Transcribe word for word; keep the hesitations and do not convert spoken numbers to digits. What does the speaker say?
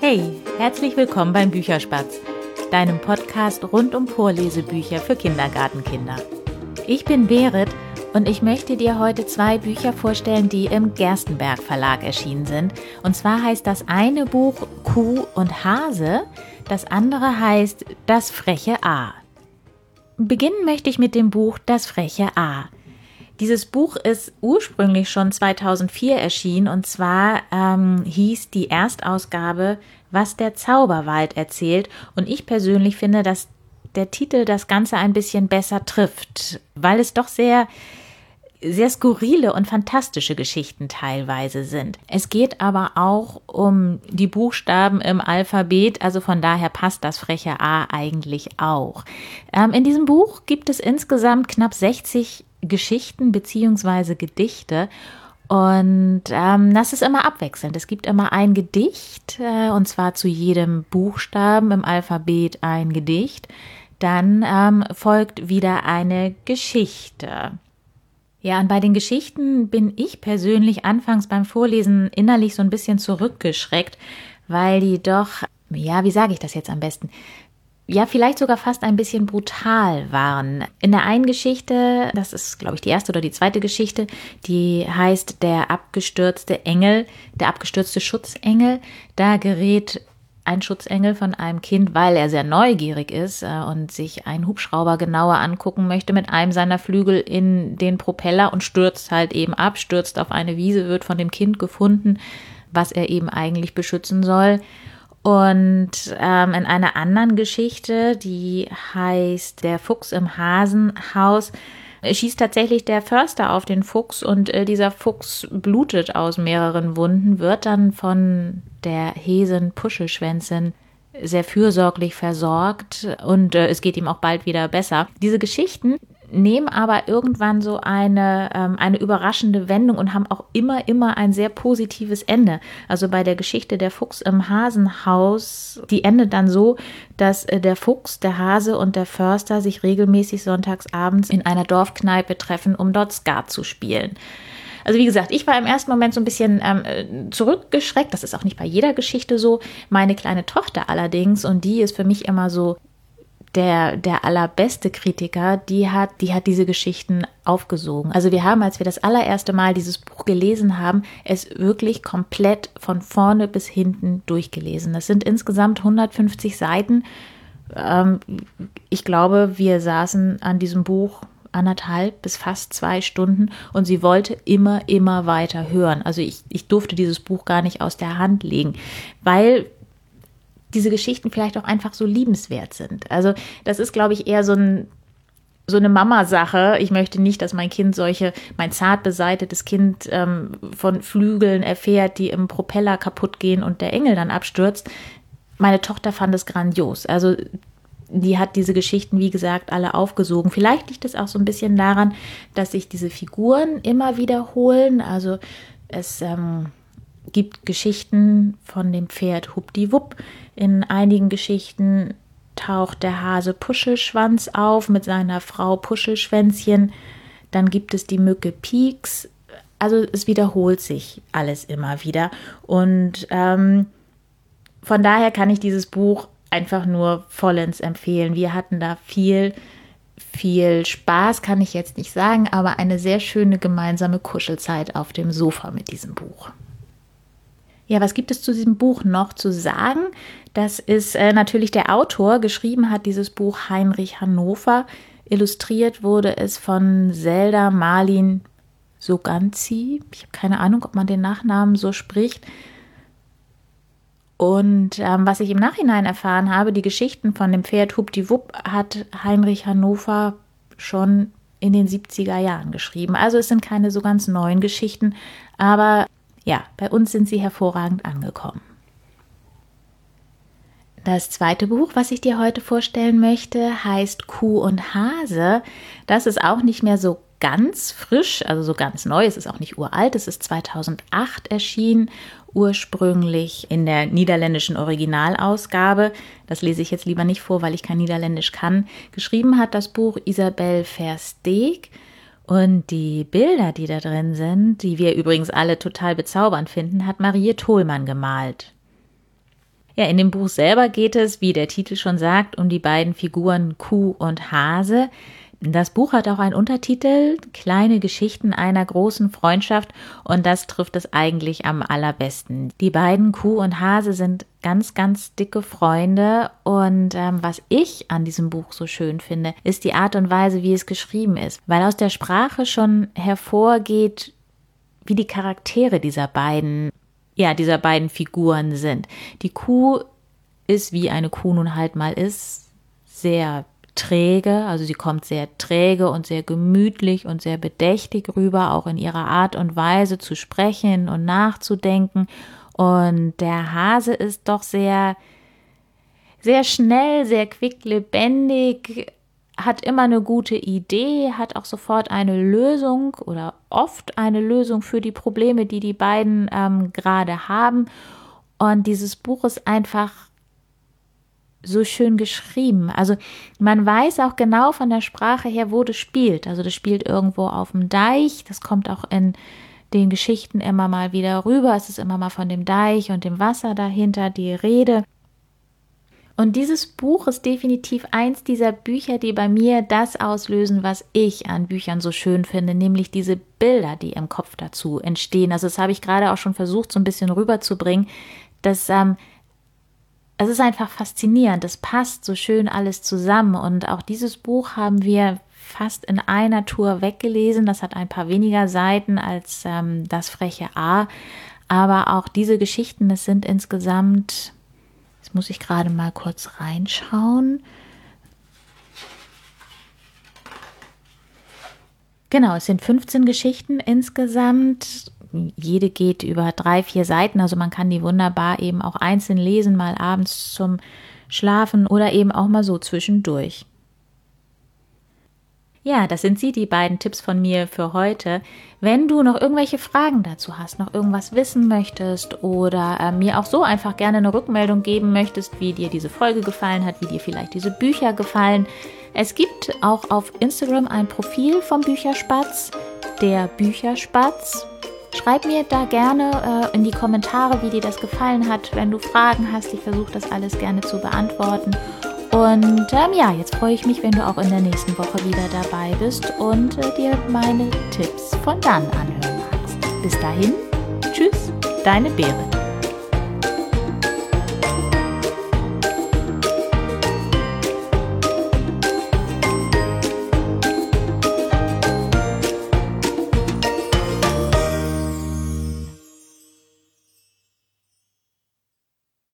Hey, herzlich willkommen beim Bücherspatz, deinem Podcast rund um Vorlesebücher für Kindergartenkinder. Ich bin Berit und ich möchte dir heute zwei Bücher vorstellen, die im Gerstenberg Verlag erschienen sind. Und zwar heißt das eine Buch Kuh und Hase, das andere heißt Das freche A. Beginnen möchte ich mit dem Buch Das freche A. Dieses Buch ist ursprünglich schon zweitausendvier erschienen und zwar ähm, hieß die Erstausgabe Was der Zauberwald erzählt und ich persönlich finde, dass der Titel das Ganze ein bisschen besser trifft, weil es doch sehr, sehr skurrile und fantastische Geschichten teilweise sind. Es geht aber auch um die Buchstaben im Alphabet, also von daher passt das freche A eigentlich auch. Ähm, in diesem Buch gibt es insgesamt knapp sechzig Geschichten bzw. Gedichte und ähm, das ist immer abwechselnd. Es gibt immer ein Gedicht äh, und zwar zu jedem Buchstaben im Alphabet ein Gedicht. Dann ähm, folgt wieder eine Geschichte. Ja, und bei den Geschichten bin ich persönlich anfangs beim Vorlesen innerlich so ein bisschen zurückgeschreckt, weil die doch, ja, wie sage ich das jetzt am besten? Ja, vielleicht sogar fast ein bisschen brutal waren. In der einen Geschichte, das ist, glaube ich, die erste oder die zweite Geschichte, die heißt Der abgestürzte Engel, der abgestürzte Schutzengel. Da gerät ein Schutzengel von einem Kind, weil er sehr neugierig ist äh, und sich einen Hubschrauber genauer angucken möchte, mit einem seiner Flügel in den Propeller und stürzt halt eben ab, stürzt auf eine Wiese, wird von dem Kind gefunden, was er eben eigentlich beschützen soll. Und ähm, in einer anderen Geschichte, die heißt Der Fuchs im Hasenhaus, schießt tatsächlich der Förster auf den Fuchs und äh, dieser Fuchs blutet aus mehreren Wunden, wird dann von der Häsin Puschelschwänzin sehr fürsorglich versorgt und äh, es geht ihm auch bald wieder besser. Diese Geschichten nehmen aber irgendwann so eine, ähm, eine überraschende Wendung und haben auch immer, immer ein sehr positives Ende. Also bei der Geschichte Der Fuchs im Hasenhaus, die endet dann so, dass äh, der Fuchs, der Hase und der Förster sich regelmäßig sonntags abends in einer Dorfkneipe treffen, um dort Skat zu spielen. Also wie gesagt, ich war im ersten Moment so ein bisschen ähm, zurückgeschreckt. Das ist auch nicht bei jeder Geschichte so. Meine kleine Tochter allerdings, und die ist für mich immer so Der, der allerbeste Kritiker, die hat, die hat diese Geschichten aufgesogen. Also wir haben, als wir das allererste Mal dieses Buch gelesen haben, es wirklich komplett von vorne bis hinten durchgelesen. Das sind insgesamt hundertfünfzig Seiten. Ähm, ich glaube, wir saßen an diesem Buch anderthalb bis fast zwei Stunden und sie wollte immer, immer weiter hören. Also ich, ich durfte dieses Buch gar nicht aus der Hand legen, weil diese Geschichten vielleicht auch einfach so liebenswert sind. Also das ist, glaube ich, eher so, ein, so eine Mama-Sache. Ich möchte nicht, dass mein Kind solche, mein zart beseitetes Kind ähm, von Flügeln erfährt, die im Propeller kaputt gehen und der Engel dann abstürzt. Meine Tochter fand es grandios. Also die hat diese Geschichten, wie gesagt, alle aufgesogen. Vielleicht liegt es auch so ein bisschen daran, dass sich diese Figuren immer wiederholen. Also es ähm, gibt Geschichten von dem Pferd Hupdiwupp. In einigen Geschichten taucht der Hase Puschelschwanz auf mit seiner Frau Puschelschwänzchen. Dann gibt es die Mücke Pieks. Also es wiederholt sich alles immer wieder. Und ähm, von daher kann ich dieses Buch einfach nur vollends empfehlen. Wir hatten da viel, viel Spaß, kann ich jetzt nicht sagen, aber eine sehr schöne gemeinsame Kuschelzeit auf dem Sofa mit diesem Buch. Ja, was gibt es zu diesem Buch noch zu sagen? Das ist äh, natürlich der Autor. Geschrieben hat dieses Buch Heinrich Hannover. Illustriert wurde es von Zelda Marlin Soganzi. Ich habe keine Ahnung, ob man den Nachnamen so spricht. Und ähm, was ich im Nachhinein erfahren habe, die Geschichten von dem Pferd Hupdiwupp hat Heinrich Hannover schon in den siebziger Jahren geschrieben. Also es sind keine so ganz neuen Geschichten, aber ja, bei uns sind sie hervorragend angekommen. Das zweite Buch, was ich dir heute vorstellen möchte, heißt Kuh und Hase. Das ist auch nicht mehr so ganz frisch, also so ganz neu. Es ist auch nicht uralt. Es ist zweitausendacht erschienen, ursprünglich in der niederländischen Originalausgabe. Das lese ich jetzt lieber nicht vor, weil ich kein Niederländisch kann. Geschrieben hat das Buch Isabel Versteeg. Und die Bilder, die da drin sind, die wir übrigens alle total bezaubernd finden, hat Marie Tholmann gemalt. Ja, in dem Buch selber geht es, wie der Titel schon sagt, um die beiden Figuren Kuh und Hase. Das Buch hat auch einen Untertitel, Kleine Geschichten einer großen Freundschaft, und das trifft es eigentlich am allerbesten. Die beiden, Kuh und Hase, sind ganz, ganz dicke Freunde, und ähm, was ich an diesem Buch so schön finde, ist die Art und Weise, wie es geschrieben ist, weil aus der Sprache schon hervorgeht, wie die Charaktere dieser beiden, ja, dieser beiden Figuren sind. Die Kuh ist, wie eine Kuh nun halt mal ist, sehr träge, also sie kommt sehr träge und sehr gemütlich und sehr bedächtig rüber, auch in ihrer Art und Weise zu sprechen und nachzudenken. Und der Hase ist doch sehr, sehr schnell, sehr quicklebendig, hat immer eine gute Idee, hat auch sofort eine Lösung oder oft eine Lösung für die Probleme, die die beiden ähm, gerade haben. Und dieses Buch ist einfach so schön geschrieben. Also man weiß auch genau von der Sprache her, wo das spielt. Also das spielt irgendwo auf dem Deich. Das kommt auch in den Geschichten immer mal wieder rüber. Es ist immer mal von dem Deich und dem Wasser dahinter die Rede. Und dieses Buch ist definitiv eins dieser Bücher, die bei mir das auslösen, was ich an Büchern so schön finde, nämlich diese Bilder, die im Kopf dazu entstehen. Also das habe ich gerade auch schon versucht, so ein bisschen rüberzubringen, dass ähm, es ist einfach faszinierend, es passt so schön alles zusammen, und auch dieses Buch haben wir fast in einer Tour weggelesen. Das hat ein paar weniger Seiten als ähm, das freche A, aber auch diese Geschichten, es sind insgesamt, jetzt muss ich gerade mal kurz reinschauen. Genau, es sind fünfzehn Geschichten insgesamt. Jede geht über drei, vier Seiten, also man kann die wunderbar eben auch einzeln lesen, mal abends zum Schlafen oder eben auch mal so zwischendurch. Ja, das sind sie, die beiden Tipps von mir für heute. Wenn du noch irgendwelche Fragen dazu hast, noch irgendwas wissen möchtest oder äh, mir auch so einfach gerne eine Rückmeldung geben möchtest, wie dir diese Folge gefallen hat, wie dir vielleicht diese Bücher gefallen. Es gibt auch auf Instagram ein Profil vom Bücherspatz, der Bücherspatz. Schreib mir da gerne äh, in die Kommentare, wie dir das gefallen hat, wenn du Fragen hast. Ich versuche das alles gerne zu beantworten. Und ähm, ja, jetzt freue ich mich, wenn du auch in der nächsten Woche wieder dabei bist und äh, dir meine Tipps von dann anhören magst. Bis dahin, tschüss, deine Berit.